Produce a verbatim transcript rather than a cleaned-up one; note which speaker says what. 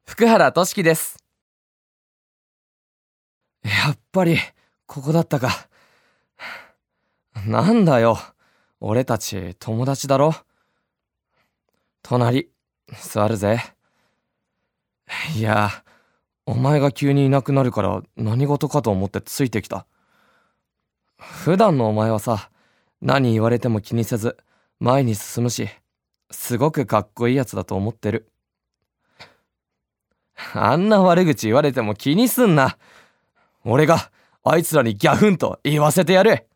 Speaker 1: 福原俊樹です。やっぱりここだったか。なんだよ、俺たち友達だろ。隣座るぜ。いや、お前が急にいなくなるから何事かと思ってついてきた。普段のお前はさ、何言われても気にせず前に進むし、すごくかっこいいやつだと思ってる。あんな悪口言われても気にすんな。俺があいつらにギャフンと言わせてやる。